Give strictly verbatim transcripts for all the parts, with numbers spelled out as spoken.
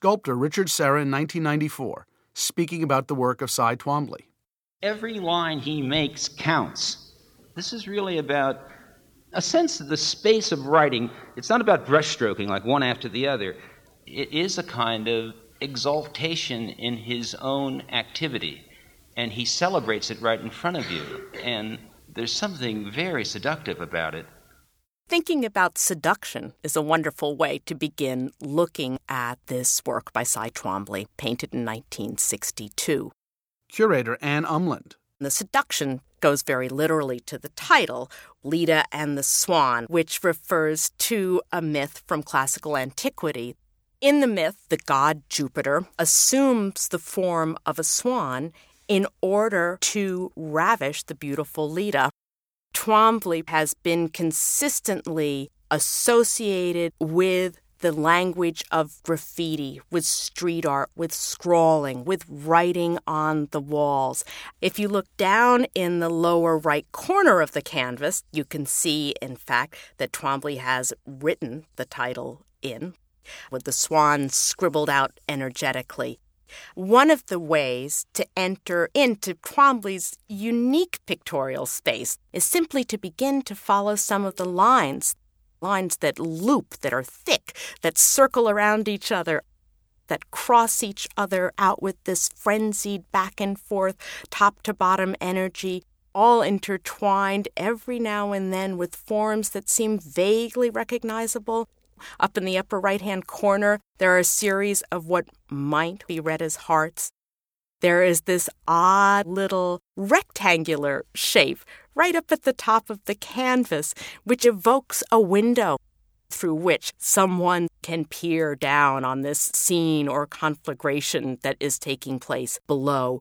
sculptor Richard Serra in nineteen ninety-four, speaking about the work of Cy Twombly. Every line he makes counts. This is really about a sense of the space of writing. It's not about brushstroking like one after the other. It is a kind of exaltation in his own activity, and he celebrates it right in front of you, and there's something very seductive about it. Thinking about seduction is a wonderful way to begin looking at this work by Cy Twombly, painted in nineteen sixty-two. Curator Anne Umland. The seduction goes very literally to the title, Leda and the Swan, which refers to a myth from classical antiquity. In the myth, the god Jupiter assumes the form of a swan in order to ravish the beautiful Leda. Twombly has been consistently associated with the language of graffiti, with street art, with scrawling, with writing on the walls. If you look down in the lower right corner of the canvas, you can see, in fact, that Twombly has written the title in, with the swan scribbled out energetically. One of the ways to enter into Twombly's unique pictorial space is simply to begin to follow some of the lines, lines that loop, that are thick, that circle around each other, that cross each other out with this frenzied back and forth, top-to-bottom energy, all intertwined every now and then with forms that seem vaguely recognizable. Up in the upper right-hand corner, there are a series of what might be read as hearts. There is this odd little rectangular shape right up at the top of the canvas, which evokes a window through which someone can peer down on this scene or conflagration that is taking place below.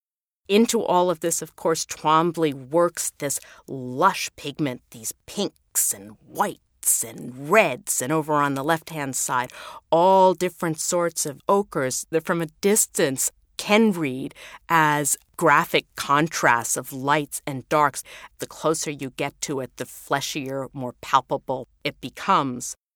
Into all of this, of course, Twombly works this lush pigment, these pinks and whites and reds, and over on the left-hand side, all different sorts of ochres that from a distance can read as graphic contrasts of lights and darks. The closer you get to it, the fleshier, more palpable it becomes.